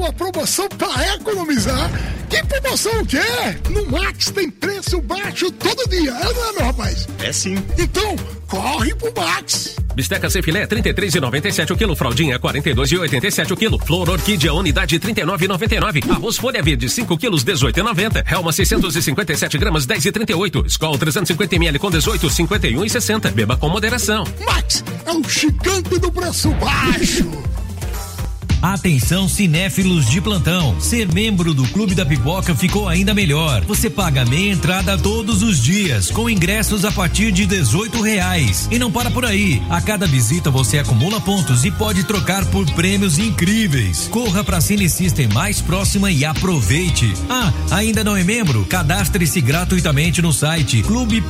uma promoção para economizar. Que promoção o quê? No Max tem preço baixo todo dia, não é, meu rapaz? É sim. Então, corre pro Max. Bisteca sem filé, 33,97 o quilo. Fraldinha, 42,87 o quilo. Flor Orquídea, unidade 39,99. Arroz folha verde, 5 quilos, 18,90. Helma, 657 gramas, 10,38. Skol, 350 ml com 18, 51,60. Beba com moderação. Max é o gigante do preço baixo. Atenção, cinéfilos de plantão. Ser membro do Clube da Pipoca ficou ainda melhor. Você paga meia entrada todos os dias, com ingressos a partir de R$18. E não para por aí. A cada visita você acumula pontos e pode trocar por prêmios incríveis. Corra pra Cine System mais próxima e aproveite. Ah, ainda não é membro? Cadastre-se gratuitamente no site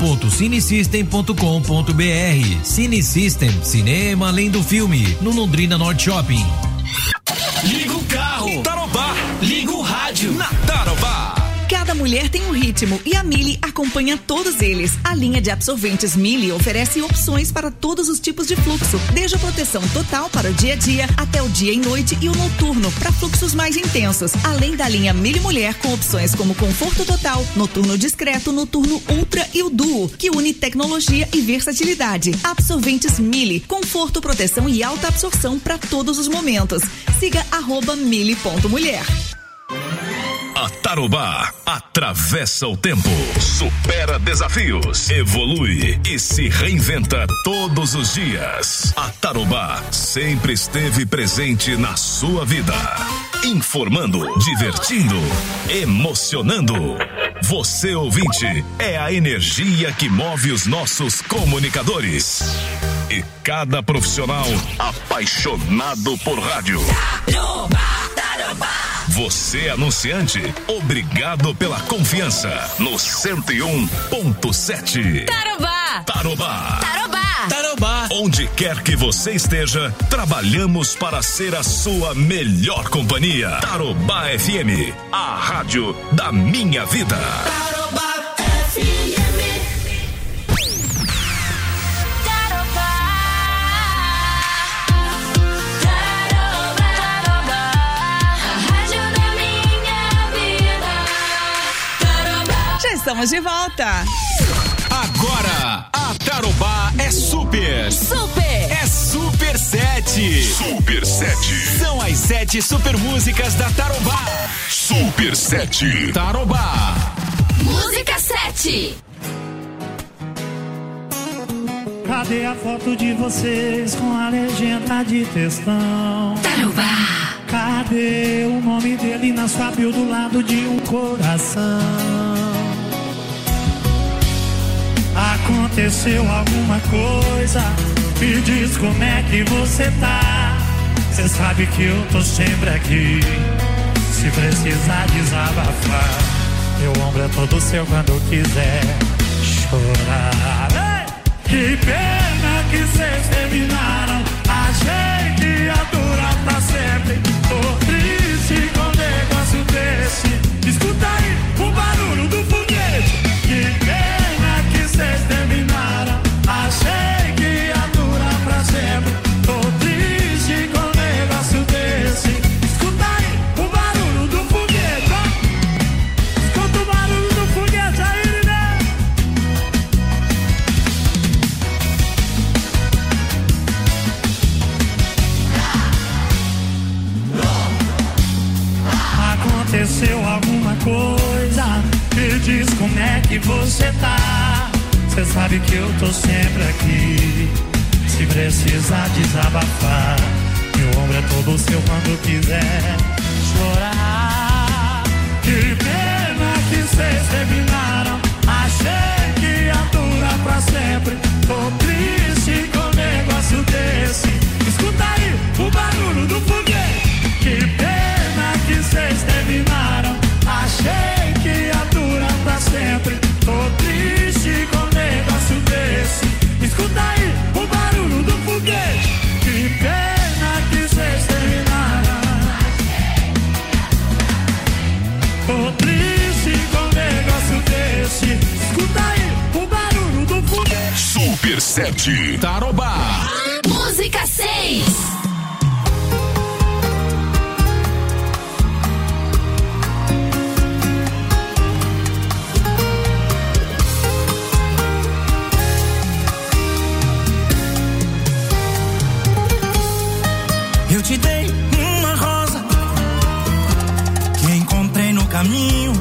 clube.cinesystem.com.br. Cine System, cinema além do filme, no Londrina Norte Shopping. Liga o carro, Tarobá. Liga o rádio, na Tarobá. Cada mulher tem um ritmo e a Mili acompanha todos eles. A linha de absorventes Mili oferece opções para todos os tipos de fluxo, desde a proteção total para o dia a dia até o dia e noite e o noturno para fluxos mais intensos. Além da linha Mili Mulher com opções como conforto total, noturno discreto, noturno ultra e o duo, que une tecnologia e versatilidade. Absorventes Mili, conforto, proteção e alta absorção para todos os momentos. Siga @mili.mulher. A Tarobá atravessa o tempo, supera desafios, evolui e se reinventa todos os dias. A Tarobá sempre esteve presente na sua vida, informando, divertindo, emocionando. Você, ouvinte, é a energia que move os nossos comunicadores. E cada profissional apaixonado por rádio. Tarobá, Tarobá. Você, anunciante, obrigado pela confiança no 101.7. Tarobá! Tarobá! Tarobá! Tarobá! Onde quer que você esteja, trabalhamos para ser a sua melhor companhia. Tarobá FM, a rádio da minha vida. Tarobá FM. Estamos de volta. Agora, a Tarobá é super. Super. É Super 7. Super 7. São as 7 super músicas da Tarobá. Super 7. Tarobá. Música 7. Cadê a foto de vocês com a legenda de textão? Tarobá. Cadê o nome dele na sua bio do lado de um coração? Aconteceu alguma coisa? Me diz como é que você tá. Cê sabe que eu tô sempre aqui. Se precisar desabafar, meu ombro é todo seu quando quiser chorar. Que pena que cês terminaram. Achei que ia durar pra sempre. Tô triste com um negócio desse. Escuta aí o barulho do foguete. Que pena que cês terminaram. Achei que ia durar pra sempre. Tô triste com um negócio desse. Escuta aí o barulho do foguete. Escuta o barulho do foguete aí, né? Aconteceu alguma coisa? Me diz como é que você tá. Cê sabe que eu tô sempre aqui. Se precisar desabafar, meu ombro é todo seu quando quiser chorar. Que pena que cês terminaram. Achei que ia durar pra sempre. Tô triste com um negócio desse. Escuta aí o barulho do foguete. Que pena que cês terminaram. Achei que ia durar pra sempre. Tô triste com um negócio desse. Escuta aí o barulho do foguete. Que pena que cês terminaram. Tô triste com um negócio desse. Escuta aí o barulho do foguete. Super 7. Tarobá. Música 6. Eu te dei uma rosa que encontrei no caminho.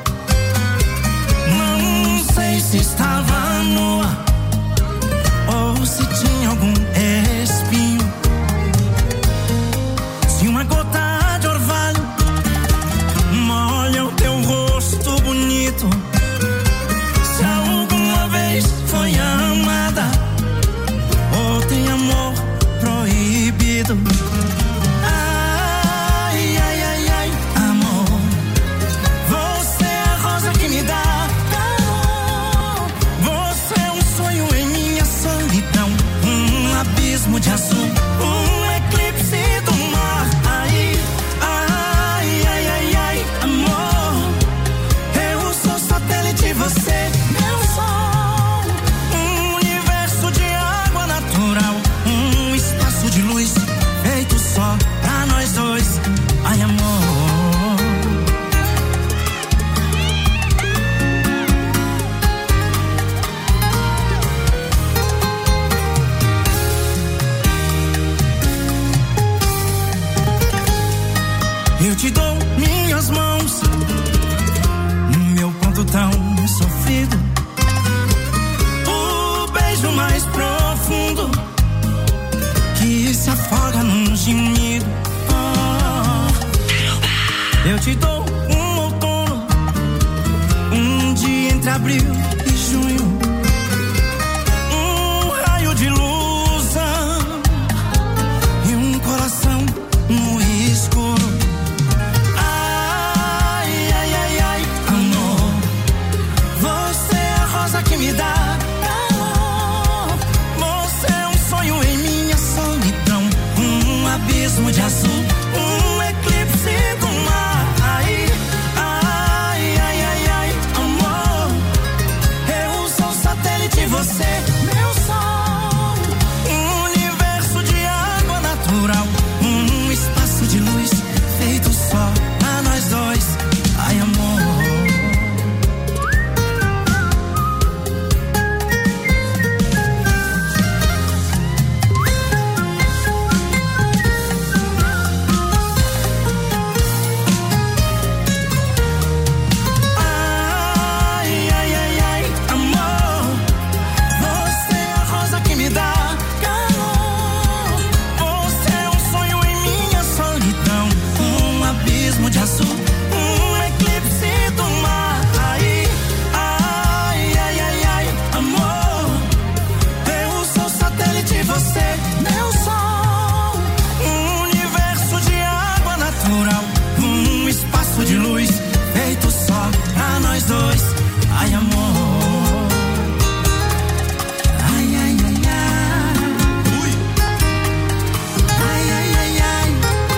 Não sei se estava nua ou se tinha algum espinho. Se uma gota de orvalho molha o teu rosto bonito, se alguma vez foi amada ou tem amor proibido. Ai, ai, ai, ai, amor, você é a rosa que me dá calor. Você é um sonho em minha solidão, um abismo de azul, um eclipse do mar. Ai, ai, ai, ai, ai, amor, eu sou satélite, você meu sol, um universo de água natural, um espaço de luz feito só pra nós dois. Ai, amor. Eu te dou minhas mãos, meu ponto tão sofrido, o beijo mais profundo que se afoga num gemido. Oh, eu te dou um outono, um dia entre abril e junho, um raio de luz e um coração no escuro. Ai, ai, ai, ai, amor, você é a rosa que me dá calor. Você é um sonho em minha solidão, um abismo de azul, um eclipse do mar. Ai, ai, ai, ai, ai, amor, eu sou satélite, você meu sol, um universo de água natural, um espaço de luz feito só pra nós dois. Ai, amor. Ai, ai, ai, ai, amor, você é a rosa que me dá calor. Você é um sonho em minha solidão, um abismo de azul, um eclipse do mar. Ai, ai, ai, ai, ai, amor, eu sou satélite, você meu sol, um universo de água natural, um espaço de luz feito só pra nós dois. Ai, amor. Ai, ai, ai, ai. Ui. Ai, ai, ai, ai.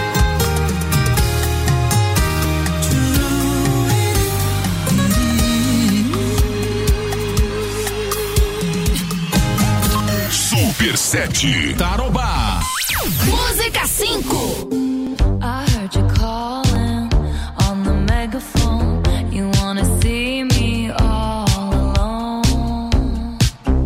Super 7 Tarobá. Música 5. I heard you calling on the megaphone. You wanna see me all alone.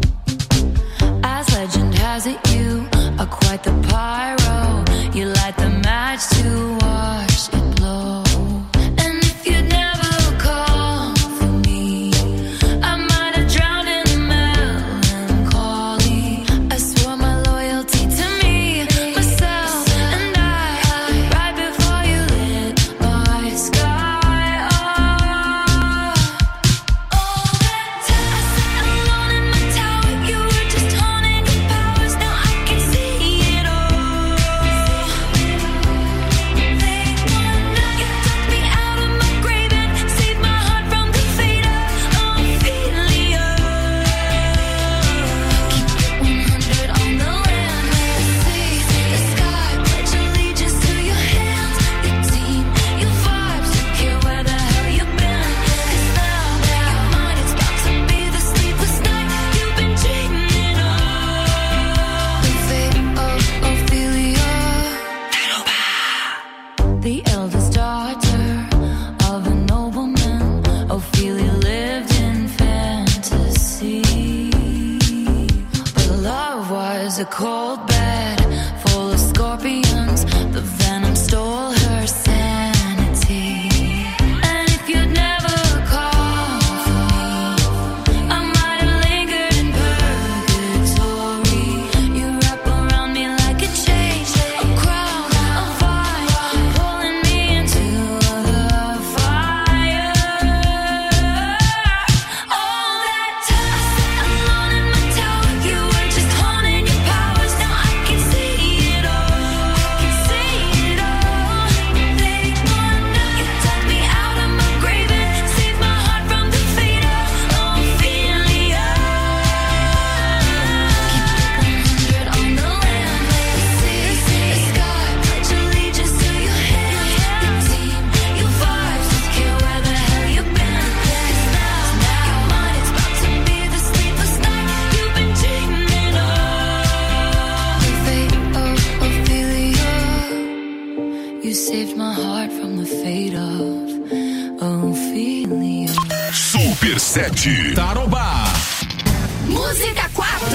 As legend has it, you are quite the pyro. You light the match to watch it blow. And if you'd never call for me, I might have drowned in melancholy. I swore my loyalty to me, myself, and I, right before you lit my sky. All that time I sat alone in my tower, you were just haunting your powers. Now I can see it all. Late one night, you took me out of my grave and saved my heart from the fate of Ophelia. Keep it 100 on the land, let's see the sky. Pledge allegiance to your hands, your team, your vibes. Don't care where the hell you've been, 'cause now you're mine. It's about to be the sleepless night you've been dreaming of. The fate of Ophelia. The eldest daughter of a nobleman, Ophelia lived in fantasy. But love was a cold bed full of scorpions. You saved my heart from the fate of Ophelia. Super 7 Tarobá. Música 4.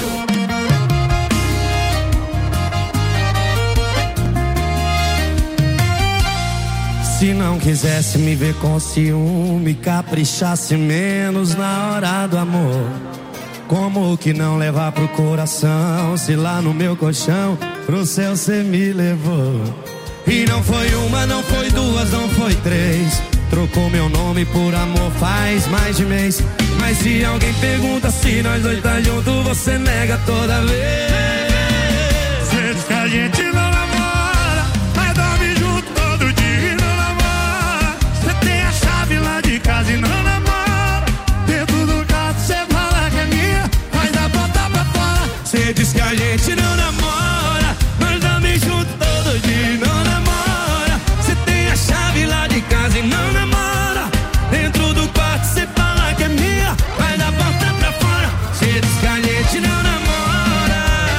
Se não quisesse me ver com ciúme, caprichasse menos na hora do amor. Como que não levar pro coração, se lá no meu colchão pro céu cê me levou? E não foi uma, não foi duas, não foi três. Trocou meu nome por amor faz mais de mês. Mas se alguém pergunta se nós dois tá junto, você nega toda vez. Cê diz que a gente não namora, mas dorme junto todo dia e não namora. Cê tem a chave lá de casa e não namora. Dentro do quarto cê fala que é minha, mas a porta pra fora. Cê diz que a gente não namora, mas dorme junto todo dia e não namora. Cê tem a chave lá de casa e não namora. Dentro do quarto cê fala que é minha, mas a porta pra fora. Cê diz que a gente não namora.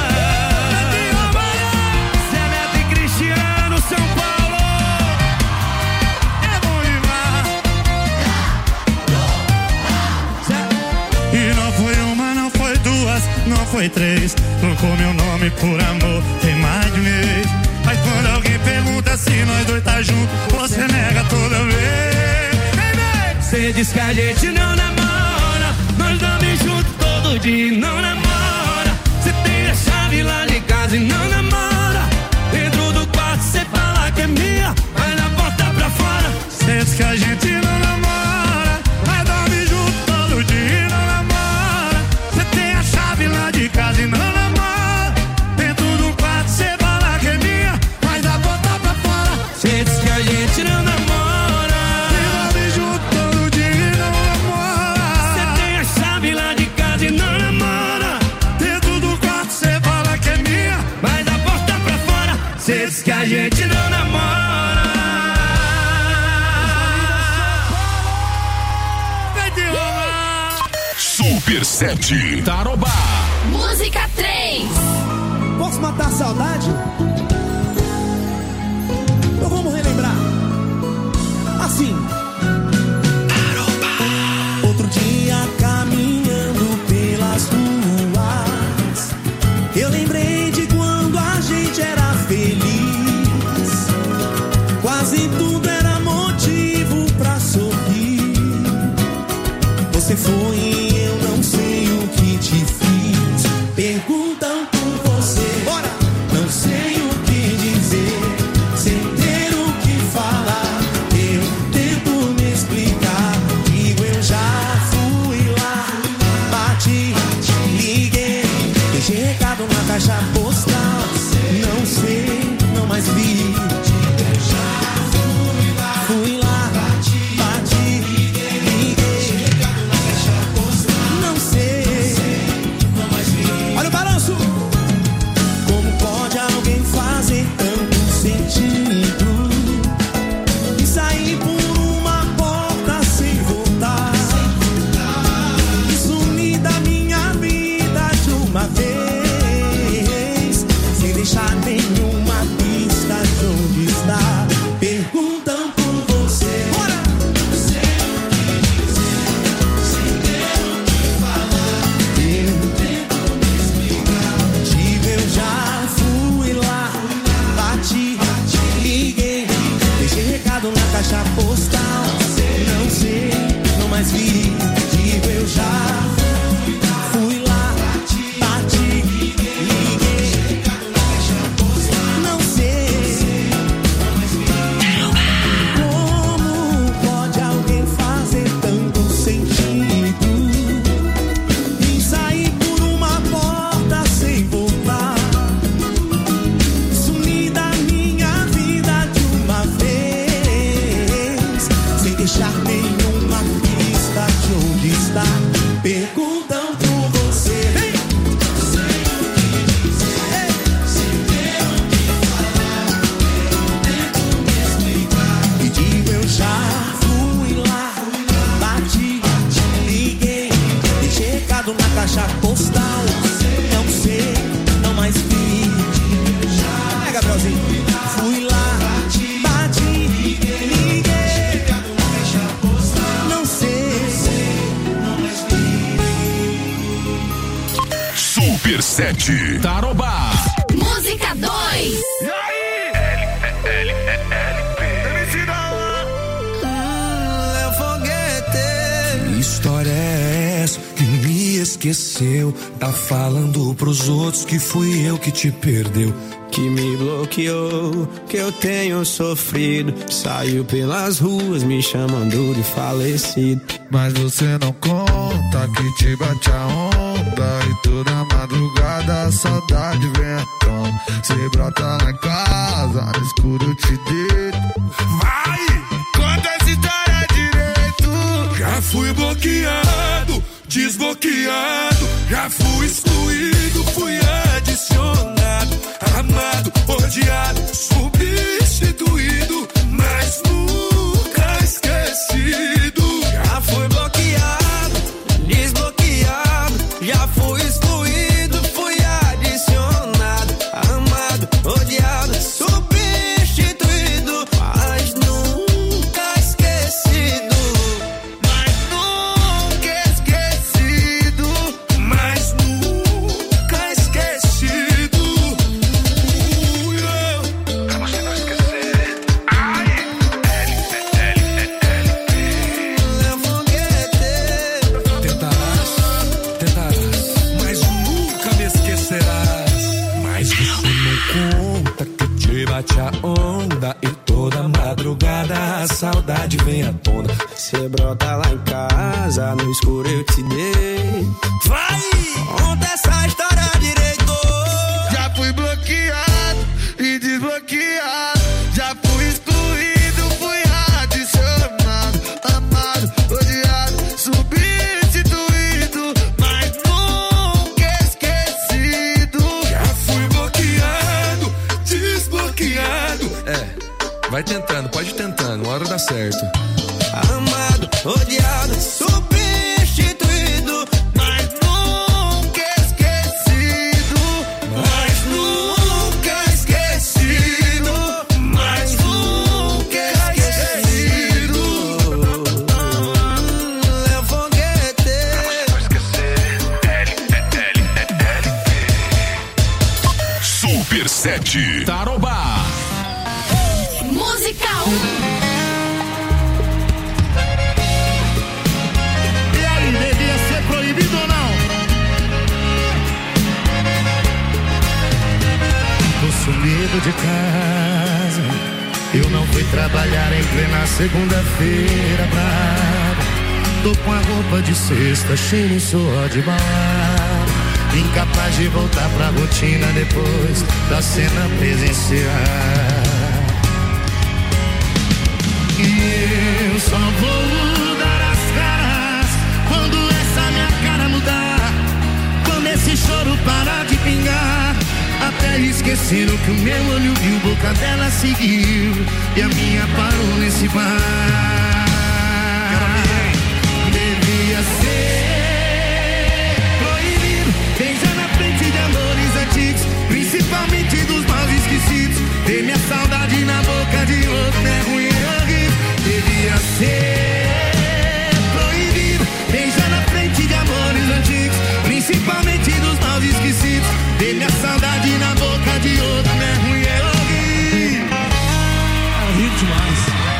Cê é Neto e Cristiano, São Paulo. É bom demais. E não foi uma, não foi duas, não foi três. Trocou meu nome por amor, tem mais de mês. Mas quando alguém pergunta se nós dois tá junto, você nega toda vez. Cê diz que a gente não namora, nós dormimos junto todo dia e não namora. Cê tem a chave lá de casa e não namora. Dentro do quarto cê fala que é minha, mas na porta pra fora. Cê diz que a gente não namora, mas dorme junto todo dia e não namora. Cê tem a chave lá de casa e não namora. Dentro do quarto cê fala que é minha, mas na porta pra fora. Cê diz que a gente não namora. Cê diz que a gente não namora. Super 7 Tarobá. Música 3. Posso matar a saudade? Então vamos relembrar. Assim. Tarobá. Outro dia caminhando pelas ruas, eu lembrei de quando a gente era feliz. Quase tudo era motivo pra sorrir. Você foi e eu não sei o que te fiz. Perguntam por você, bora. Não sei o que dizer, sem ter o que falar. Eu tento me explicar. Digo, eu já fui lá, bati, liguei, deixei recado na caixa postal. Não sei, não mais vi. Fui lá, bati, liguei, não sei, não mais vi. Olha o balanço. Como pode alguém fazer tanto sentido e sair por uma porta sem voltar? E sumir da minha vida de uma vez, sem deixar nenhuma pista de onde está. Perguntam por você, bora. Não sei o que dizer, sem ter o que falar. Eu tento me explicar. Digo, eu já fui lá, bati, liguei, deixei recado na caixa postal. Não sei, não mais vi. Digo, eu já fui lá, bati, liguei, não sei. Como pode alguém fazer tanto sentido e sair por uma porta sem voltar? Sumir da minha vida de uma vez, sem deixar nenhuma pista de Super 7. Tarobá. Música 2. E aí? Que história é essa que me esqueceu? Tá falando pros outros que fui eu que te perdeu, que me bloqueou, que eu tenho sofrido. Saiu pelas ruas me chamando de falecido. Mas você não conta que te bate a onda e toda madrugada a saudade vem à tona. Cê brota lá em casa, no escuro eu te deito. Vai, conta essa história direito. Já fui bloqueado, desbloqueado, já fui excluído, fui adicionado, amado, odiado, substituído, mas nunca esquecido. Já fui bloqueado, desbloqueado, já fui excluído, fui adicionado, amado, odiado, substituído, mas nunca esquecido. Mas nunca esquecido, mas nunca esquecido. Pra você não esquecer. Ai, Tentarás, mas nunca me esquecerás. Mas você não conta que te bate a onda e toda madrugada a saudade vem à tona. Cê brota lá em casa, no escuro eu te dei. Vai! Conta essa história direito. Já fui bloqueado e desbloqueado, já fui excluído, fui adicionado, amado, odiado, substituído, mas nunca esquecido. Já fui bloqueado, desbloqueado. Vai tentando, pode ir tentando, uma hora dá certo. Amado, odiado, substituído, mas nunca esquecido. Mas nunca esquecido. Mas nunca esquecido. Léo Foguete. Não esquecer. Super 7. Tarobá. Música 1. E aí, devia ser proibido ou não? Tô sumido de casa, eu não fui trabalhar em plena segunda-feira brava. Tô com a roupa de sexta, cheio de suor de balada, incapaz de voltar pra rotina depois da cena presencial. E eu só vou dar as caras quando essa minha cara mudar, quando esse choro parar de pingar. Até esqueceram que o meu olho viu, boca dela seguiu e a minha parou nesse bar. Devia ser proibido beijar na frente de amores antigos, principalmente dos maus esquecidos. Ter minha saudade na boca de outro não é ruim, é horrível. Devia ser proibido beijar na frente de amores antigos, principalmente dos maus esquecidos. Ter minha saudade na boca de outro não é ruim, é horrível. É horrível demais.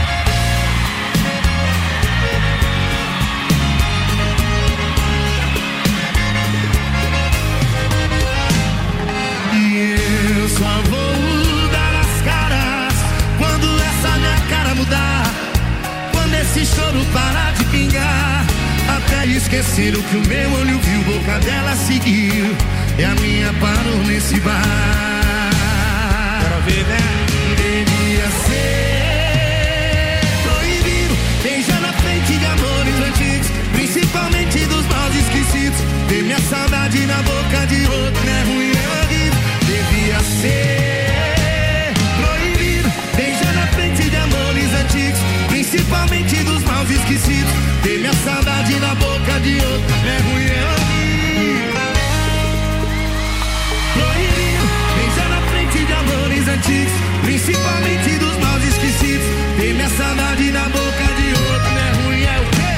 E eu só vou dar as caras quando essa minha cara mudar, quando esse choro parar de pingar. Até esqueceram que o meu olho viu, boca dela seguiu e a minha parou nesse bar. Quero ver, né? Devia ser proibido beijar na frente de amores antigos, principalmente dos maus esquecidos. Ter minha saudade na boca de outro não é ruim, é horrível. Devia ser proibido beijar na frente de amores antigos, principalmente dos maus esquecidos. Ter minha saudade na boca de outro não é ruim, é horrível. Proibido beijar na frente de amores antigos, principalmente dos maus esquecidos. Ter minha saudade na boca de outro não é ruim, é o quê?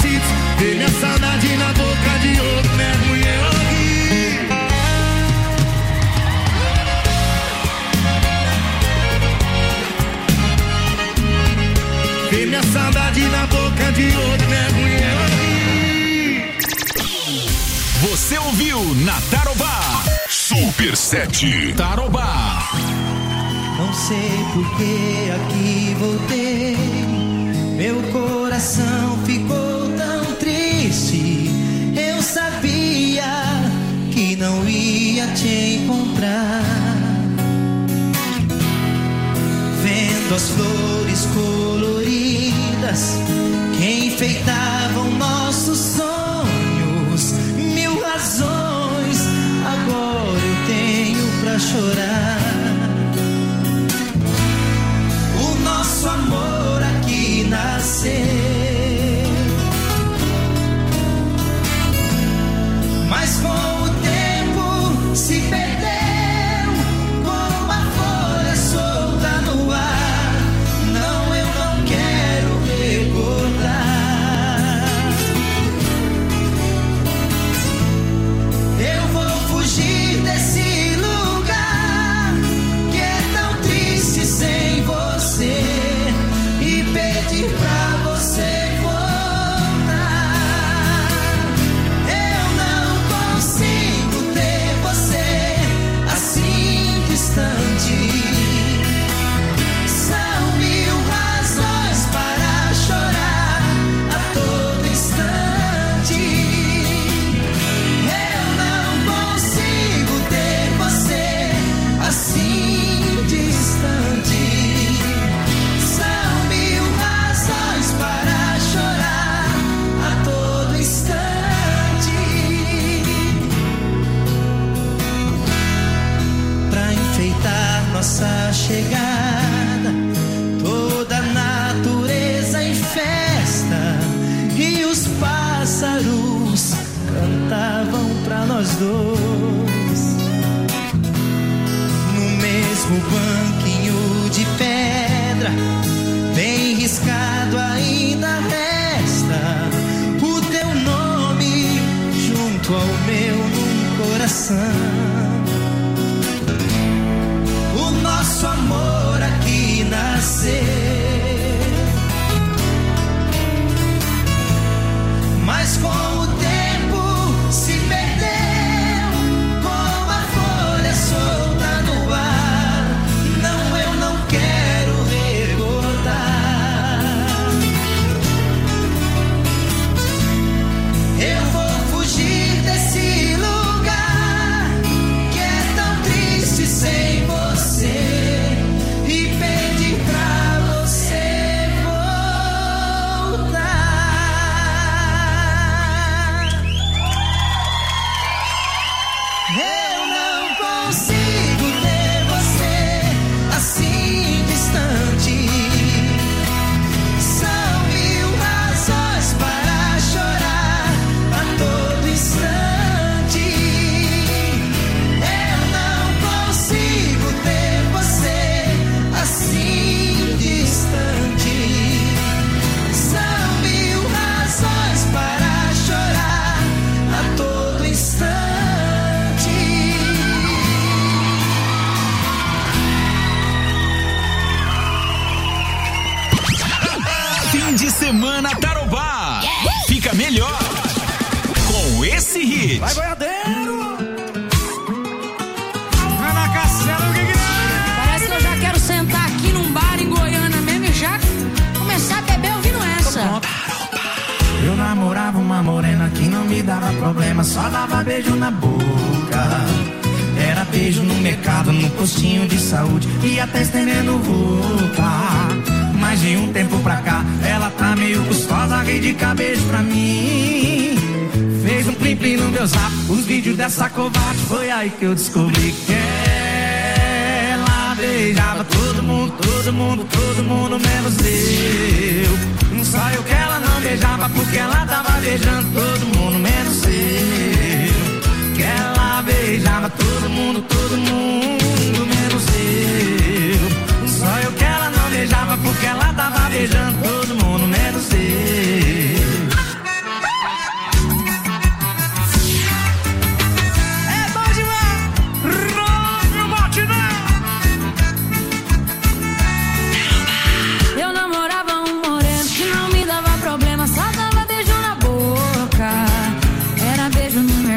cheats. Ver minha saudade na boca de outro, né, mulher? Ver minha saudade na boca de outro, né, mulher? Você ouviu na Tarobá Super 7 Tarobá. Não sei por que aqui voltei. Meu coração ficou tão triste. Eu sabia que não ia te encontrar. Vendo as flores coloridas que enfeitavam nossos sonhos, mil razões agora eu tenho pra chorar. O nosso amor aqui nasceu, mas com o tempo se perdeu. Como a folha solta no ar, não, eu não quero recordar. Eu vou fugir desse lugar que é tão triste sem você e pedir pra você voltar. Eu não consigo ter você assim distante. São mil razões para chorar a todo instante. Eu não consigo ter você assim distante. São mil razões para chorar a todo instante. Pra enfeitar nossa chegada, toda a natureza em festa e os pássaros cantavam pra nós dois. No mesmo banquinho de pedra, bem riscado ainda resta o teu nome junto ao meu num coração. O nosso amor aqui nasceu, mas com o tempo se perdeu. Como a folha solta no ar, não, eu não quero recordar. Eu vou fugir desse lugar que é tão triste sem você e pedir pra você voltar. Eu não consigo ter você assim distante. São mil razões para chorar a todo instante. Eu não consigo ter você assim distante. São mil razões para chorar a todo instante. Fim de semana Tarobá. Fica melhor com esse hit. Vai, boiadeiro! Vai na cacela, o que é? Parece que eu já quero sentar aqui num bar em Goiânia mesmo e já começar a beber ouvindo essa. Eu namorava uma morena que não me dava problema, só dava beijo na boca. Era beijo no mercado, no postinho de saúde e até estendendo roupa. Mas de um tempo pra cá, ela tá meio gostosa, ri de cabeça pra mim. Fez um plim-plim no meu zap, os vídeos dessa covarde. Foi aí que eu descobri que ela beijava todo mundo, todo mundo, todo mundo, menos eu. Só eu que ela não beijava, porque ela tava beijando todo mundo, menos eu. Que ela beijava todo mundo, menos eu. Só eu que ela não beijava, porque ela tava beijando todo mundo, menos eu.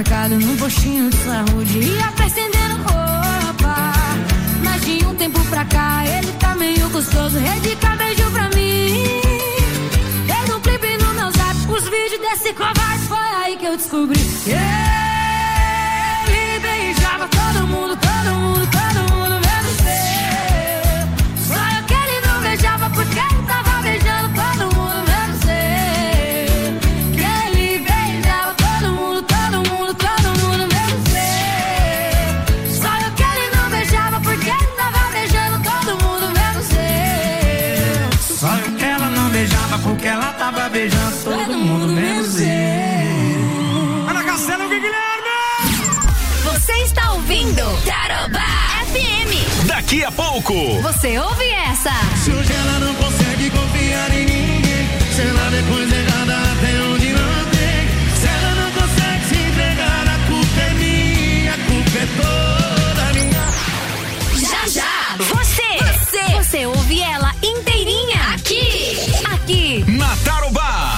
mercado, num postinho de saúde. Ia acrescentando roupa. Mas de um tempo pra cá, ele tá meio gostoso. Dedica beijo pra mim. Fez um clipe no meu zap, os vídeos desse covarde. Foi aí que eu descobri que ele beijava todo mundo, todo mundo, todo mundo, menos eu. Só eu que ele não beijava porque ele tava beijando todo mundo, menos eu. Que ele beijava todo mundo, todo mundo, todo mundo, menos eu. Só eu que ele não beijava porque ele tava beijando todo mundo, menos eu. Só eu que ela não beijava porque ela tava beijando todo mundo, menos eu. Ana Castelo, Guilherme! Você está ouvindo Tarobá FM. Daqui a pouco. Você ouve essa? Se hoje ela não consegue confiar em ninguém, se ela depois errada até onde não tem, se ela não consegue se entregar, a culpa é minha, a culpa é toda minha. Já já. Você ouve ela inteirinha aqui Na Tarobá.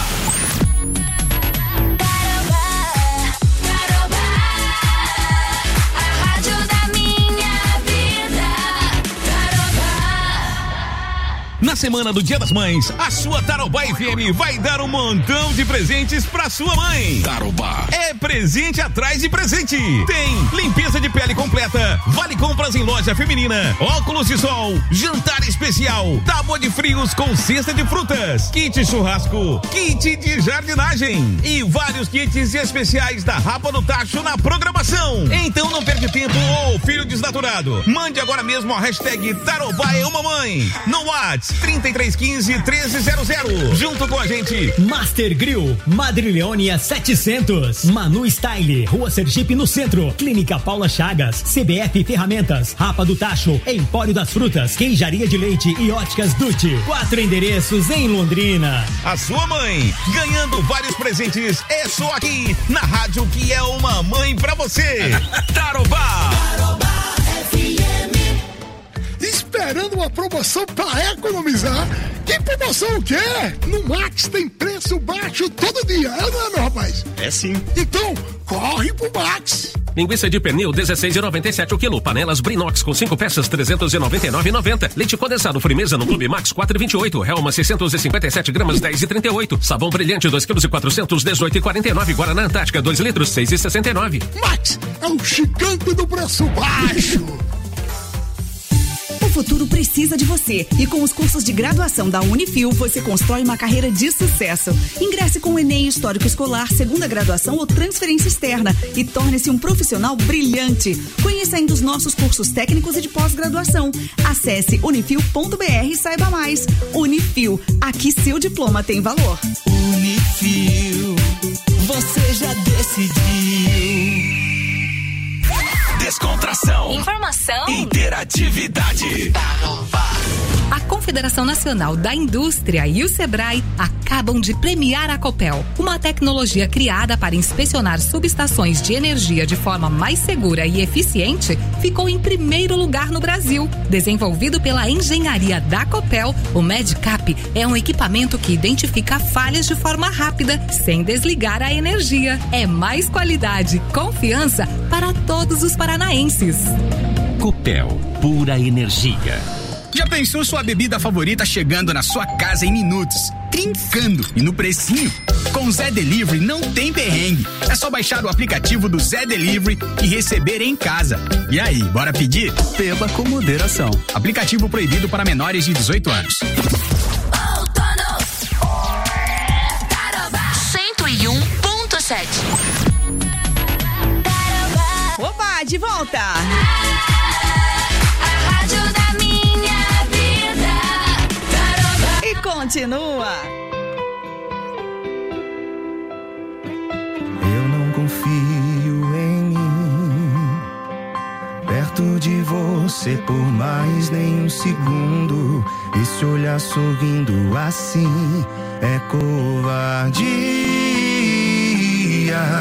Na semana do Dia das Mães, a sua Tarobá FM vai dar um montão de presentes pra sua mãe. Tarobá. É presente atrás de presente. Tem limpeza de pele completa, vale compras em loja feminina, óculos de sol, jantar especial, tábua de frios com cesta de frutas, kit churrasco, kit de jardinagem e vários kits especiais da Rapa do Tacho na programação. Então não perde tempo, ô filho desnaturado. Mande agora mesmo a hashtag Tarobá é uma mãe no WhatsApp 3315-1300. Junto com a gente, Master Grill, Madrilhônia 700, Manu Style, Rua Sergipe no centro, Clínica Paula Chagas, CBF Ferramentas, Rapa do Tacho, Empório das Frutas, Queijaria de Leite e Óticas Dutti. 4 endereços em Londrina. A sua mãe ganhando vários presentes é só aqui na rádio que é uma mãe pra você. Tarobá. Esperando uma promoção pra economizar? Que promoção o quê? No Max tem preço baixo todo dia, é não é, meu rapaz? É sim. Então, corre pro Max. Linguiça de pernil, 16,97 o quilo. Panelas Brinox com 5 peças, 399,90. Leite condensado Frimeza no Clube Max, 4,28. Helma, 657 gramas, 10,38. Sabão brilhante, 2 quilos e 400, 18,49. Guaraná Antártica, 2 litros, 6,69. Max é o gigante do preço baixo. O futuro precisa de você e com os cursos de graduação da Unifil você constrói uma carreira de sucesso. Ingresse com o Enem Histórico Escolar, segunda graduação ou transferência externa e torne-se um profissional brilhante. Conheça ainda os nossos cursos técnicos e de pós-graduação. Acesse unifil.br e saiba mais. Unifil, aqui seu diploma tem valor. Unifil, você já decidiu. Descontração. Informação. Interatividade. A Confederação Nacional da Indústria e o Sebrae acabam de premiar a Copel, uma tecnologia criada para inspecionar subestações de energia de forma mais segura e eficiente, ficou em primeiro lugar no Brasil. Desenvolvido pela engenharia da Copel, o MedCap é um equipamento que identifica falhas de forma rápida, sem desligar a energia. É mais qualidade, confiança para todos os paranaenses. Copel, pura energia. Já pensou sua bebida favorita chegando na sua casa em minutos, trincando e no precinho? Com o Zé Delivery não tem perrengue. É só baixar o aplicativo do Zé Delivery e receber em casa. E aí, bora pedir? Beba com moderação. Aplicativo proibido para menores de 18 anos. 101.7. Opa, de volta! Continua. Eu não confio em mim, perto de você por mais nem um segundo. Esse olhar sorrindo assim é covardia.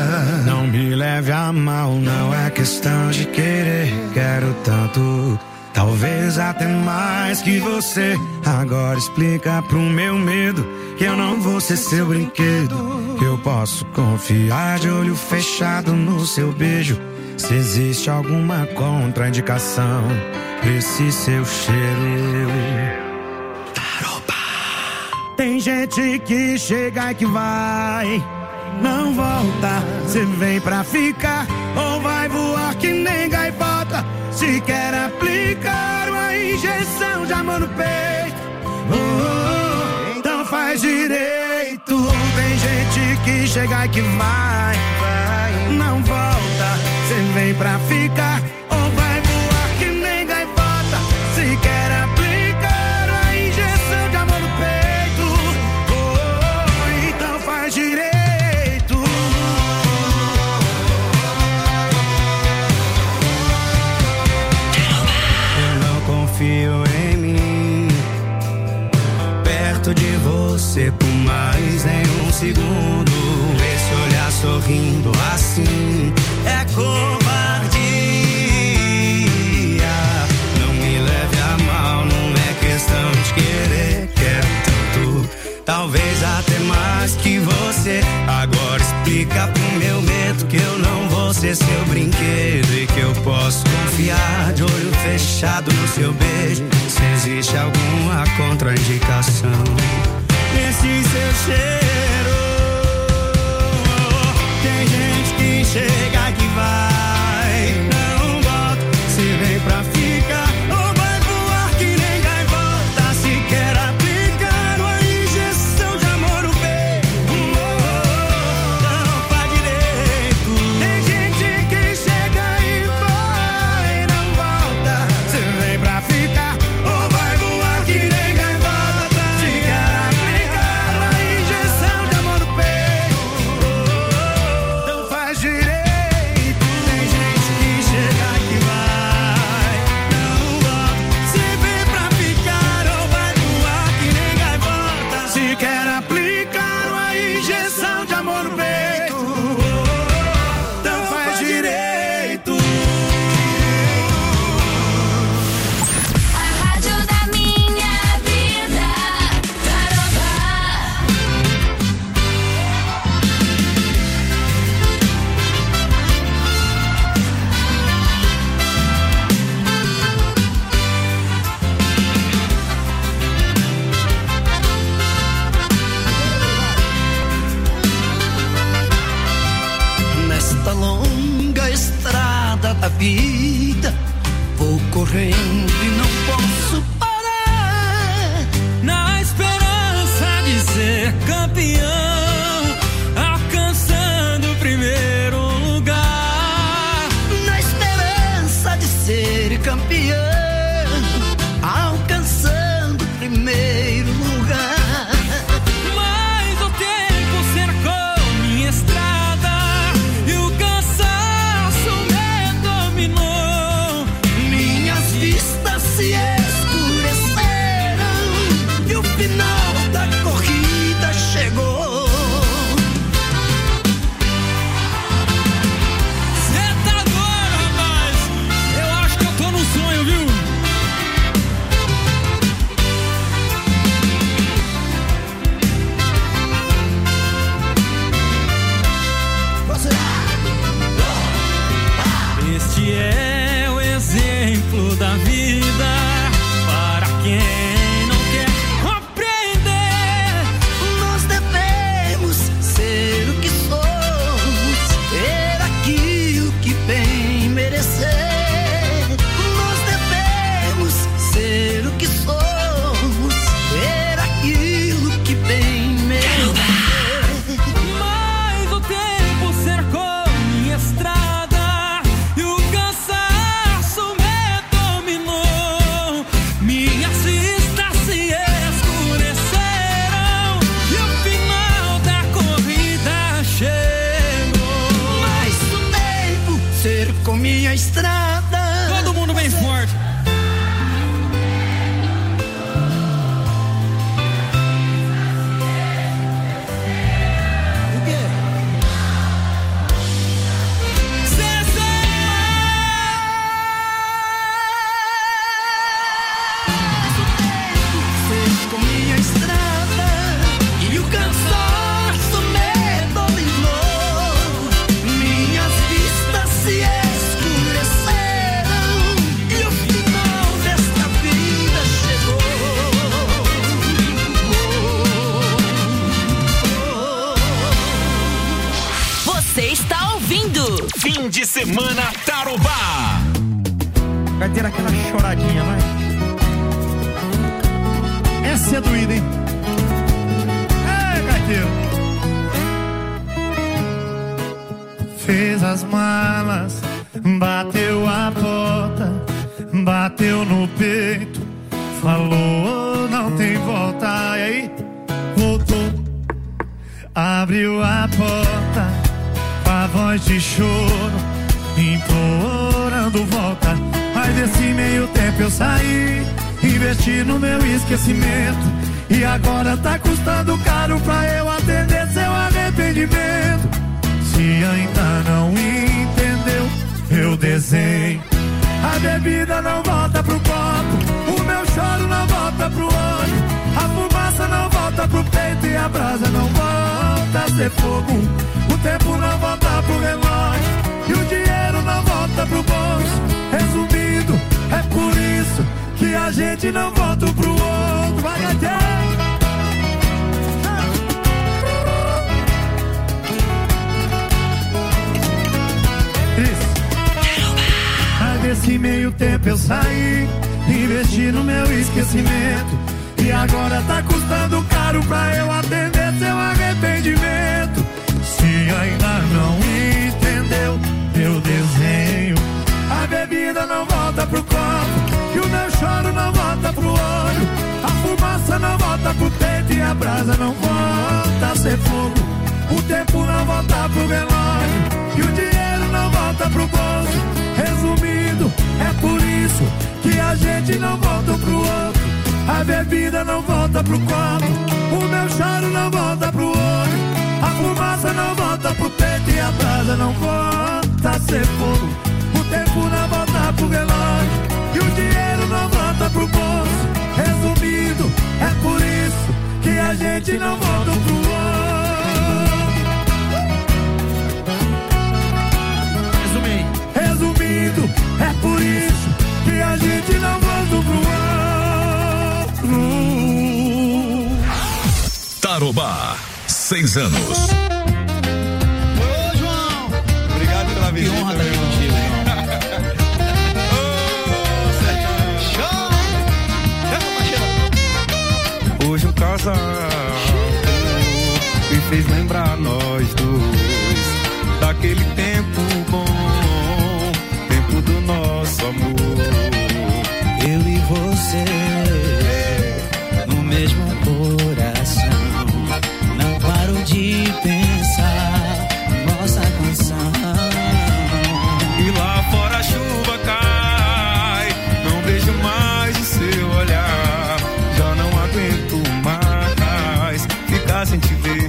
Não me leve a mal, não é questão de querer. Quero tanto talvez até mais que você. Agora explica pro meu medo que eu não vou ser seu brinquedo, que eu posso confiar de olho fechado no seu beijo. Se existe alguma contraindicação pra esse seu cheiro. Tem gente que chega e que vai, não volta. Cê vem pra ficar ou vai voar que nem gaivota. Se quer aplicar uma injeção de amor no peito, então faz direito. Tem gente que chega e que vai, não volta. Cê vem pra ficar ou vai voar que nem gaivota. Se quer aplicar uma injeção de amor no peito, então faz direito. Confio em mim, perto de você por mais em um segundo. Esse olhar sorrindo assim é covardia. Não me leve a mal, não é questão de querer. Quero tanto, talvez até mais que você. Agora explica pro meu medo que eu não vou ser seu brinquedo e que eu posso confiar de olho fechado no seu beijo. Se existe alguma contraindicação nesse seu cheiro. Tem gente que chega que vai, não volta. Se vem pra ficar ou vai voar que nem gaivota. Se quer aplicar uma injeção de amor no peito, não faz direito. Tem gente que chega e vai, não volta. Se vem pra ficar ou vai voar que nem gaivota. Se quer aplicar uma injeção de amor no peito, não faz direito. Tem gente que chega que vai, não volta. Se vem pra ficar ou vai voar que nem gaivota. Se quer aplicar uma injeção de amor no peito, não faz direito. A rádio da minha vida, Tarobá. Nesta longa estrada da vida, vou correndo e não posso parar. Na esperança de ser campeão, alcançando o primeiro lugar. Na esperança de ser campeão, alcançando o primeiro lugar. Mas o tempo cercou minha estrada e o cansaço me dominou. Minhas vistas se escureceram e o final da corrida chegou. Cê tá doido, rapaz? Eu acho que eu tô num sonho, viu? Este é o exemplo da vida para quem não quer compreender. Nós devemos ser o que somos, ter aquilo que bem merecer. Nós devemos ser o que somos, ter aquilo que bem merecer. Mas o tempo cercou minha estrada e o cansaço me dominou. Minhas vistas se escureceram e o final da corrida chegou. Mas o tempo cercou minha estrada. Todo mundo bem forte. Semana Tarobá. Vai ter aquela choradinha, vai. Essa é doída, hein? Gaiteiro. Fez as malas, bateu a porta, bateu no peito, falou não tem volta. E aí, voltou, abriu a porta, com a voz de choro, implorando volta. Mas desse meio tempo eu saí, investi no meu esquecimento, e agora tá custando caro pra eu atender seu arrependimento. Se ainda não entendeu, eu desenho. A bebida não volta pro copo, o meu choro não volta pro olho, a fumaça não volta pro peito e a brasa não volta a ser fogo. O tempo não volta pro relógio e o dinheiro não volta pro bolso. Resumindo, é por isso que a gente não volta pro outro. Vai, gaiteiro! Nesse meio tempo eu saí, investi no meu esquecimento, e agora tá custando caro pra eu atender seu arrependimento. Se ainda não entendeu, eu desenho. A bebida não volta pro copo, e o meu choro não volta pro olho, a fumaça não volta pro peito e a brasa não volta a ser fogo. O tempo não volta pro relógio e o dinheiro não volta pro bolso. Resumindo, é por isso que a gente não volta pro outro. A bebida não volta pro copo, o meu choro não volta pro olho, a fumaça não volta pro peito e a brasa não volta a ser fogo. O tempo não volta pro relógio e o dinheiro não volta pro bolso. Resumindo, é por isso que a gente não volta pro outro. Resumindo, é por isso que a gente não volta pro outro. Tarobá, 6 anos. Ô, João! Obrigado pela visita. Que honra estar aqui contigo, João. Hoje um casal me fez lembrar nós dois daquele tempo bom, tempo do nosso amor. Eu e você no mesmo coração, não paro de pensar nossa canção. E lá fora a chuva cai, não vejo mais o seu olhar, já não aguento mais ficar sem te ver.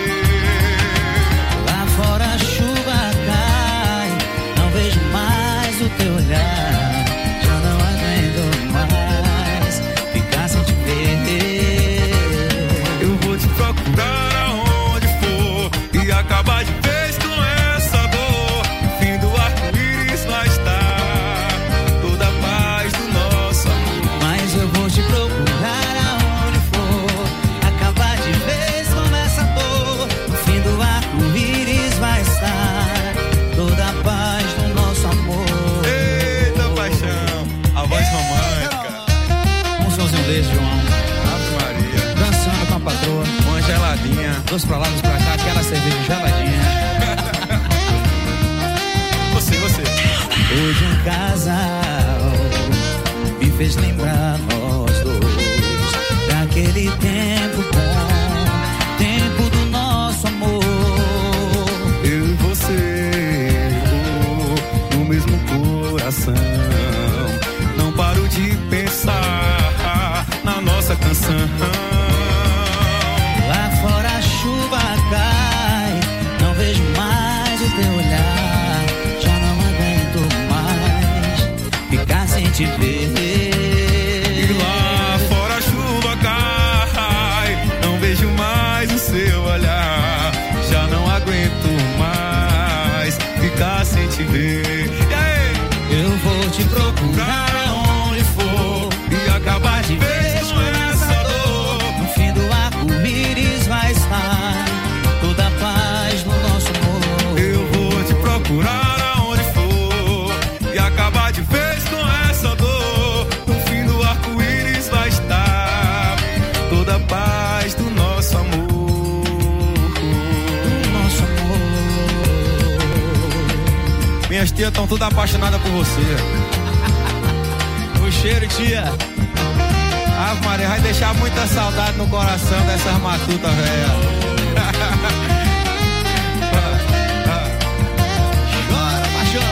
Lá fora a chuva cai, não vejo mais o teu olhar, já não aguento mais ficar sem te ver. Eu vou te procurar aonde for e acabar de vez com essa dor. No fim do arco-íris vai estar toda a paz do nosso amor. Mas eu vou te procurar aonde for, acabar de vez com essa dor. No fim do arco-íris vai estar toda a paz do nosso amor. Eita paixão, a voz romântica. Um somzinho desse, João. Ave Maria. Dançando com a patroa, uma geladinha. Dois pra lá, dois pra cá, aquela cerveja geladinha. Você. Hoje um casal me fez lembrar nós dois daquele tempo bom, tempo do nosso amor. Eu e você, no mesmo coração, não paro de pensar na nossa canção. Lá fora a chuva cai, não vejo mais o teu olhar, já não aguento mais ficar sem te ver. E lá fora a chuva cai, não vejo mais o seu olhar, já não aguento mais ficar sem te ver. E aí? Eu vou te procurar aonde for e acabar de vez com essa dor. No fim do arco-íris vai estar toda a paz no nosso amor. Eu vou te procurar aonde for Minhas tias estão todas apaixonadas por você. O cheiro, tia. Ave Maria, vai deixar muita saudade no coração dessas matutas, velho. Chora, paixão.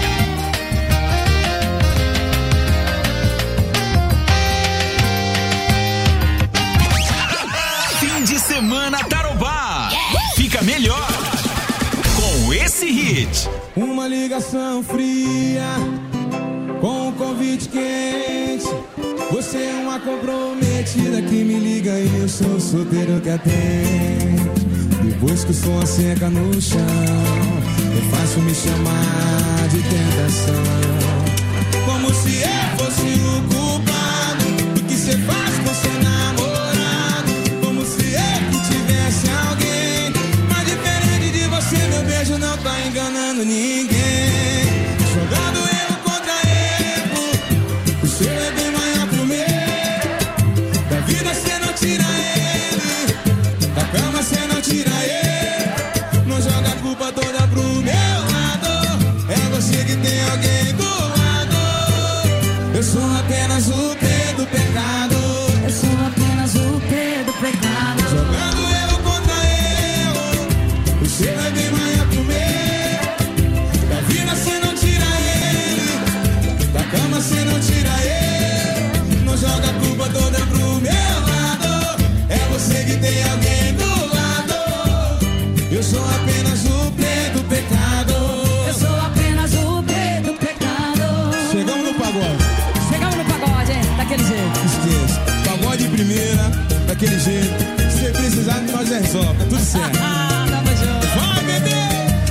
Fim de semana Tarobá. Fica melhor com esse hit. Uma ligação fria com um convite quente. Você é uma comprometida que me liga e eu sou solteiro que atende. Depois que o som seca no chão, é fácil me chamar de tentação. Como se eu fosse o culpado do que você faz com seu namorado. Como se eu que tivesse alguém. Mas diferente de você, meu beijo não tá enganando ninguém. Jogando erro contra erro, o seu é bem maior pro meu. Da vida cê não tira ele, da cama cê não tira ele. Não joga a culpa toda pro meu lado. É você que tem alguém do lado. Eu sou apenas o P do pecado. Eu sou apenas o P do pecado. Jogando erro contra erro, o seu é bem maior pro meu. Da vida cê não tira ele, da cama cê não tira ele. Não joga a culpa toda pro meu lado. É você que tem alguém do lado. Eu sou apenas o P do pecado. Eu sou apenas o P do pecado. Chegamos no pagode. Chegamos no pagode, hein? Daquele jeito. Esqueça. Pagode de primeira, daquele jeito. Se precisar, nós resolve. Tá tudo certo. Tamo junto. Vai, bebê!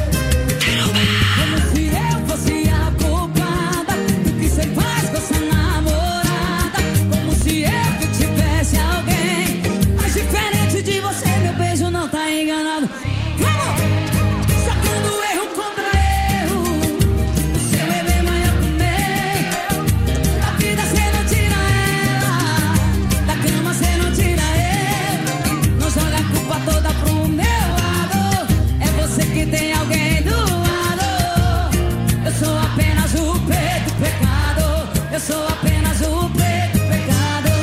Como se eu fosse a culpada do que você faz com essa namorada. Como se eu que tivesse alguém. Mas diferente de você, meu beijo não tá enganado. Vamos! Sacando erro contra erro, o seu é bem maior que o meu. Da vida cê não tira ela, da cama cê não tira ele. Não joga a culpa toda pro meu lado. É você que tem alguém do lado. Eu sou apenas o P do pecado. Eu sou apenas o P do pecado.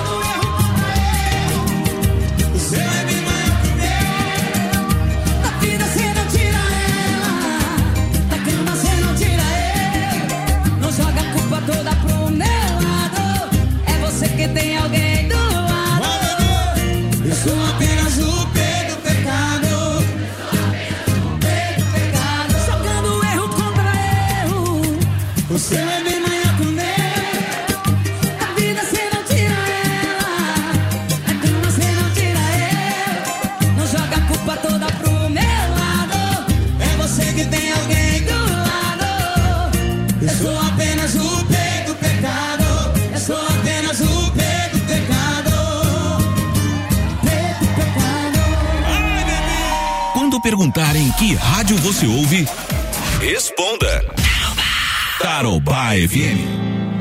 O seu é bem maior que o meu. Da vida cê não tira ela, da cama cê não tira ele. Não joga a culpa toda pro meu lado. É você que tem alguém do lado. Eu sou apenas o P do pecado. P do pecado. Jogando erro contra erro. O seu é bem maior que o meu. Da vida cê não tira ela, da cama cê não tira ele. Não joga a culpa toda pro meu lado. É você que tem alguém do lado. Eu sou apenas o P do pecado. Eu sou apenas o P do pecado. P do pecado. Quando perguntarem que rádio você ouve, responda. Tarobá FM.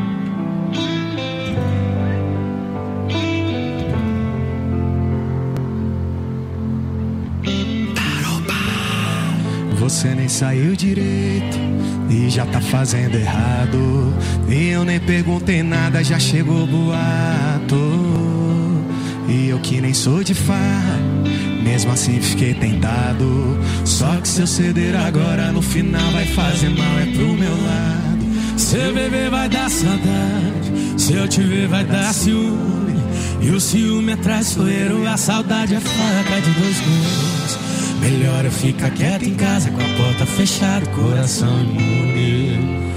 Você nem saiu direito e já tá fazendo errado. E eu nem perguntei nada, já chegou boato. E eu que nem sou de farra, mesmo assim fiquei tentado. Só que se eu ceder agora, no final vai fazer mal, é pro meu lado. Se eu beber vai dar saudade, se eu te ver vai dar ciúme. E o ciúme é traiçoeiro, a saudade é faca de dois gumes. Melhor eu ficar quieto em casa, com a porta fechada, coração imune.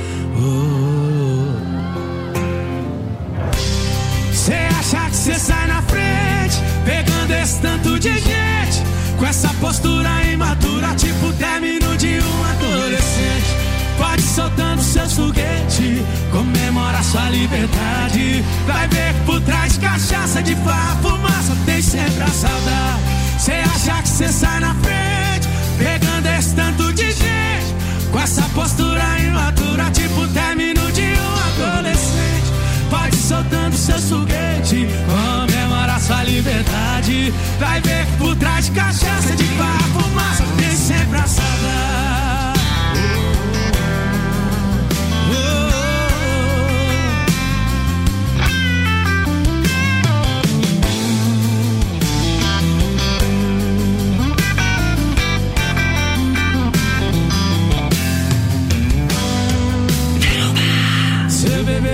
Cê acha que cê sai na frente, pegando esse tanto de gente, com essa postura imatura, tipo término de um adolescente. Pode ir soltando seus foguetes, comemora sua liberdade. Vai ver que por trás de cachaça, de farra, fumaça, tem sempre a saudade. Cê acha que cê sai na frente, pegando esse tanto de gente, com essa postura imatura, tipo término de um adolescente. Pode ir soltando seus foguetes, comemora sua liberdade. Vai ver que por trás de cachaça, de farra, fumaça, tem sempre a saudade.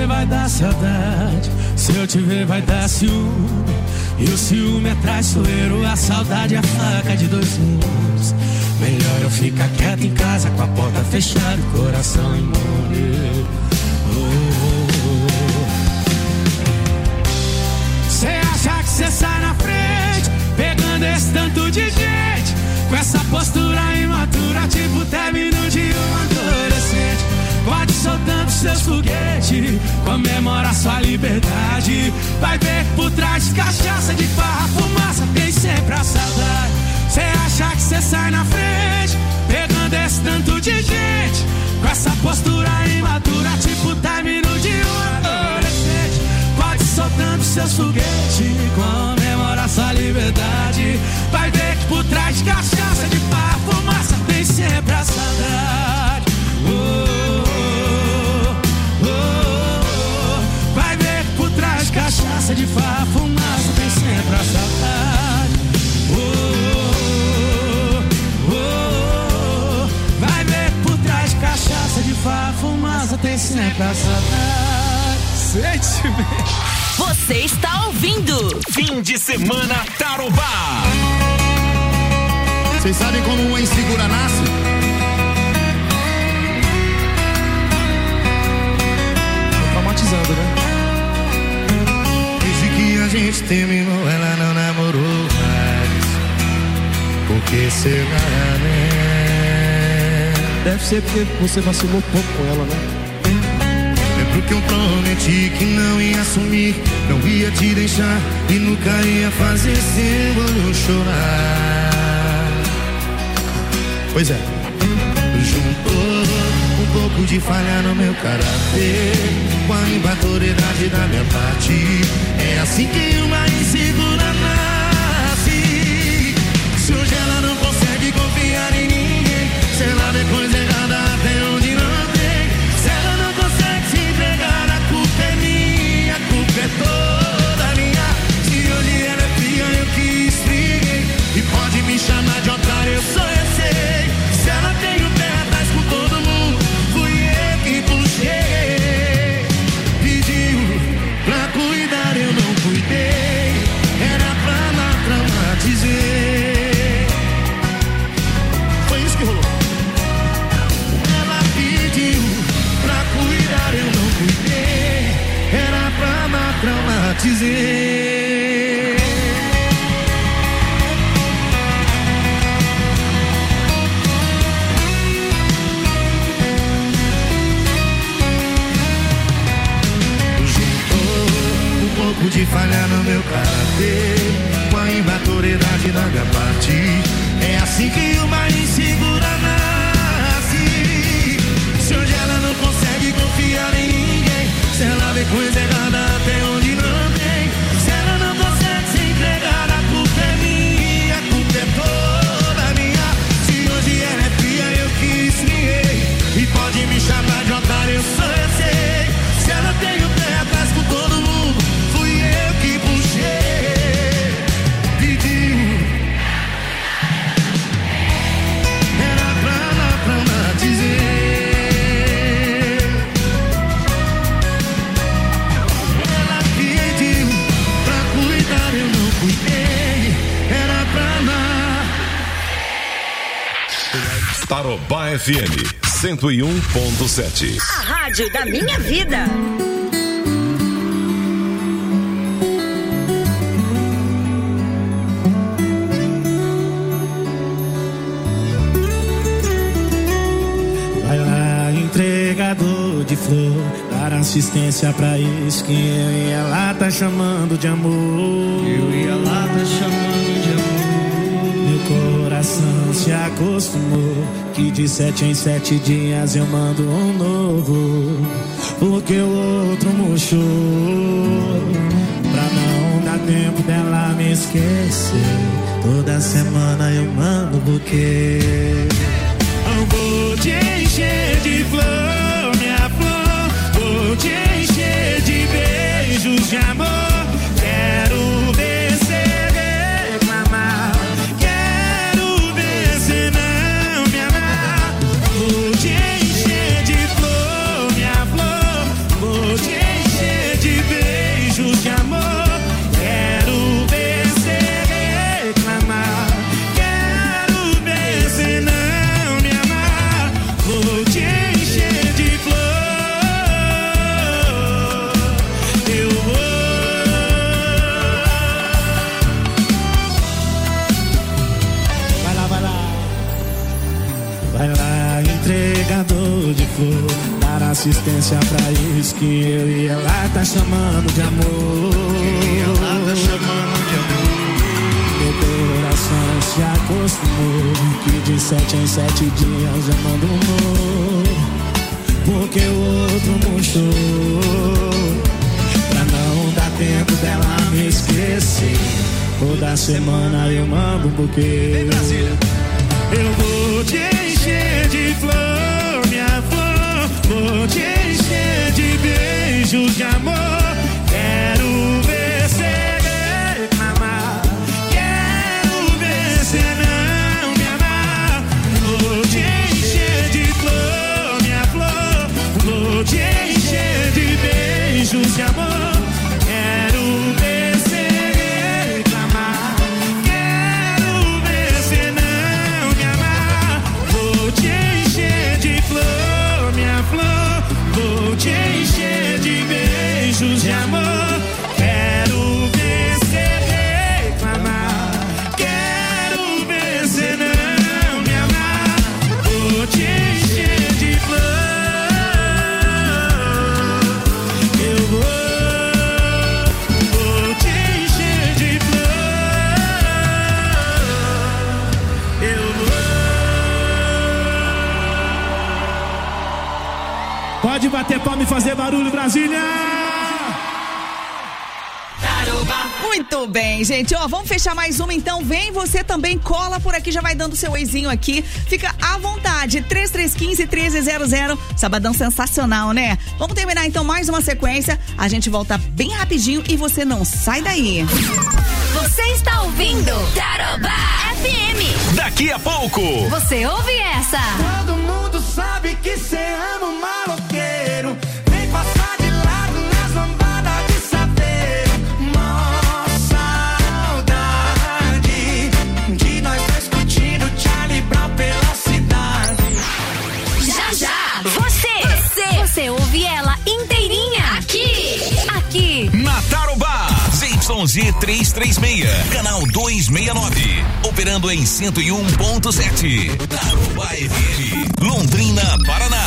ver vai dar saudade, se eu te ver vai dar ciúme. E o ciúme é traiçoeiro, a saudade é a faca de dois mundos. Melhor eu ficar quieto em casa com a porta fechada, o coração imune. Cê acha que cê sai na frente, pegando esse tanto de gente, com essa postura imatura, tipo término de um adolescente. Pode soltando seus foguetes, comemora sua liberdade. Vai ver que por trás de cachaça, de farra, fumaça, tem sempre a saudade. Cê acha que cê sai na frente, pegando esse tanto de gente, com essa postura imatura, tipo término de um adolescente. Pode soltando seus foguetes, comemora sua liberdade. Vai ver que por trás de cachaça, de farra, fumaça, tem sempre a saudade. Vai ver que por trás de cachaça, de farra, fumaça, tem sempre a saudade. Vai ver que por trás de cachaça, de farra, fumaça, tem sempre a saudade. Sentimento. Você está ouvindo Fim de Semana Tarobá. Vocês sabem como uma insegura nasce? Tô traumatizando, né? Desde que a gente terminou, ela não namorou mais. Porque será, né? Deve ser porque você vacilou pouco com ela, né? Porque eu prometi que não ia assumir, não ia te deixar e nunca ia fazer seu olho chorar. Pois é. Juntou um pouco de falha no meu caráter com a imaturidade da minha parte. É assim que uma insegura nasce. Se hoje ela não consegue confiar em ninguém, se ela vê coisa errada até onde não tem, se ela não consegue se entregar, a culpa é minha, a culpa é toda minha. Se hoje ela é fria, eu que esfriei, e pode me chamar de otário, eu sou, eu sei. Se ela tem o pé atrás com todo mundo, fui eu que puxei. Pediu pra cuidar, eu não cuidei, era pra lá traumatizei. Foi isso que rolou. Ela pediu pra cuidar, eu não cuidei, era pra lá traumatizei. De falhar no meu caráter com a imaturidade da minha parte. É assim que uma insegura nasce. Se hoje ela não consegue confiar em ninguém, se ela vê coisa errada até onde não tem, se ela não consegue se entregar, a culpa é minha, a culpa é toda minha. Se hoje ela é fria, eu que esfriei, e pode me chamar de otário, eu sou, eu sei. Se ela tem o pé atrás com todo mundo, eu que puxei, pediu, era pra lá traumatizei. Ela pediu pra cuidar, eu não cuidei, era pra lá. Tarobá FM 101.7. a rádio da minha vida. Entregador de flor, dar assistência pra isso que eu e ela tá chamando de amor. Eu e ela tá chamando de amor. Meu coração se acostumou que de 7 em 7 dias eu mando um novo, porque o outro murchou. Pra não dar tempo dela me esquecer, toda semana eu mando buquê. Eu vou te encher de flor, minha flor, vou te encher de beijos de amor. Quero ver cê reclamar, quero ver cê não me amar. Vou te encher de flor, minha flor, vou te encher dar assistência pra isso que eu e ela tá chamando de amor. Meu coração se acostumou que de 7 em 7 dias eu mando amor, porque o outro murchou. Pra não dar tempo dela me esquecer, toda semana eu mando um buquê. Eu vou te encher de flor, minha flor, vou te encher de beijos de amor. Quero ver cê reclamar, quero ver cê não me amar. Vou te encher de flor, minha flor, vou te encher de beijos de amor. Quero ver cê reclamar, quero ver cê não me amar. Vou te encher de flor, minha flor, vou te encher de beijos de amor. Quero ver cê reclamar, quero ver cê não me amar. Vou te encher de flor, eu vou te encher de flor, eu vou. Pode bater palma e fazer barulho, Brasília! Muito bem, gente. Ó, vamos fechar mais uma, então. Vem, você também cola por aqui, já vai dando seu oizinho aqui. Fica à vontade. 3315-1300. Sabadão sensacional, né? Vamos terminar, então, mais uma sequência. A gente volta bem rapidinho e você não sai daí. Você está ouvindo Tarobá FM. Daqui a pouco. Você ouve essa? Todo mundo sabe que cê ama um maloqueiro. Vem passar de lado nas lambadas de saber. Mó saudade de nós dois curtindo Charlie Brown pela cidade. Já. Você ouve ela inteirinha. Aqui. Na Tarobá. ZYZ 336, canal 269, operando em 101.7. Tarobá FM, Londrina, Paraná.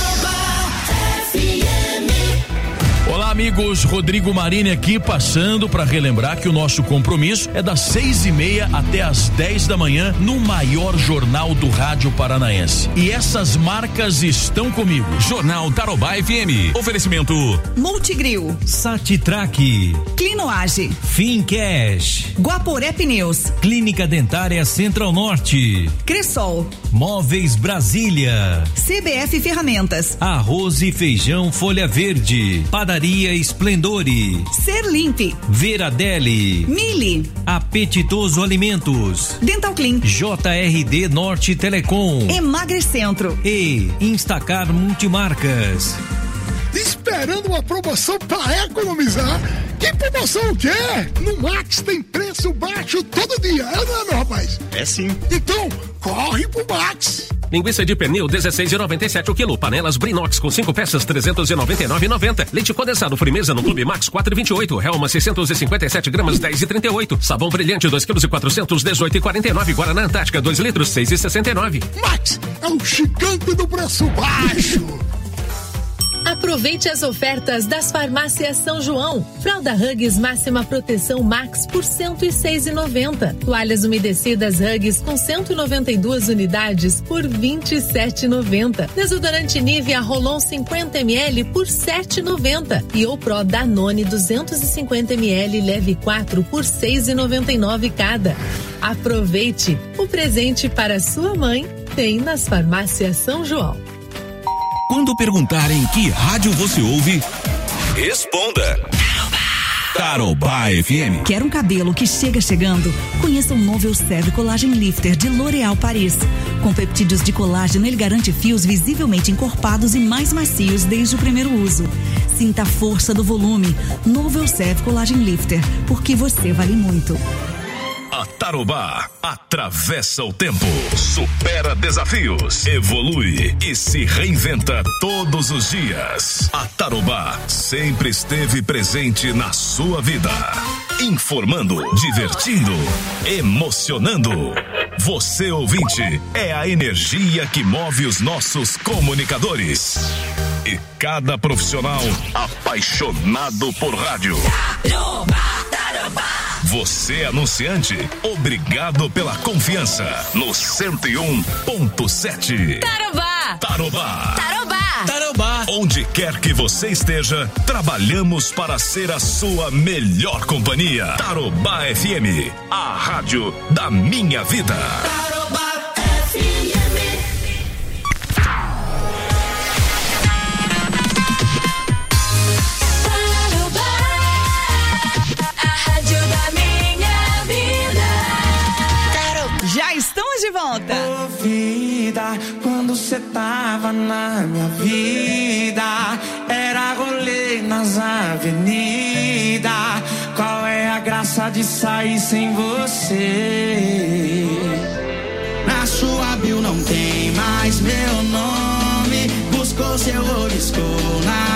Olá, amigos, Rodrigo Marini aqui, passando para relembrar que o nosso compromisso é das 6:30 até as 10 da manhã no maior jornal do rádio paranaense. E essas marcas estão comigo. Jornal Tarobá FM. Oferecimento Multigril, Satitrack, Clinoage, Fincash, Guaporé Pneus, Clínica Dentária Central Norte, Cressol, Móveis Brasília, CBF Ferramentas, Arroz e Feijão Folha Verde, Padaria Esplendore, Serlimpe, Veradelli, Mili, Apetitoso Alimentos, Dental Clean, JRD Norte Telecom, Emagrecentro e Instacar Multimarcas. Esperando uma promoção para economizar? Que promoção o quê? No Max tem preço baixo todo dia, é ou não é, meu rapaz? É sim. Então, corre pro Max. Linguiça de pernil 16,97 o quilo. Panelas Brinox com 5 peças 399,90. Leite condensado Frimeza no Clube Max 4,28. Helma 657 gramas 10,38. Sabão brilhante 2 quilos e 400 18,49. Guaraná Antártica 2 litros 6,69. Max é o gigante do preço baixo. Aproveite as ofertas das farmácias São João. Fralda Huggies máxima proteção Max por R$ 106,90. Toalhas umedecidas Huggies com 192 unidades por R$ 27,90. Desodorante Nivea Rolon 50 ml por R$ 7,90. E o Pro Danone 250 ml leve 4 por R$ 6,99 cada. Aproveite! O presente para sua mãe tem nas farmácias São João. Quando perguntarem que rádio você ouve, responda. Tarobá FM. Quer um cabelo que chega chegando? Conheça o novo Elseve Collagen Lifter de L'Oréal Paris. Com peptídeos de colágeno, ele garante fios visivelmente encorpados e mais macios desde o primeiro uso. Sinta a força do volume. Novo Elseve Collagen Lifter, porque você vale muito. A Tarobá atravessa o tempo, supera desafios, evolui e se reinventa todos os dias. A Tarobá sempre esteve presente na sua vida, informando, divertindo, emocionando. Você, ouvinte, é a energia que move os nossos comunicadores. E cada profissional apaixonado por rádio. Você, anunciante, obrigado pela confiança no 101.7. Tarobá. Tarobá. Tarobá. Tarobá. Onde quer que você esteja, trabalhamos para ser a sua melhor companhia. Tarobá FM, a rádio da minha vida. Tarobá FM. Já estamos de volta. Ô vida, quando cê tava na minha vida, era rolê nas avenidas. Qual é a graça de sair sem você? Na sua bio não tem mais meu nome. Buscou seu olho, escou na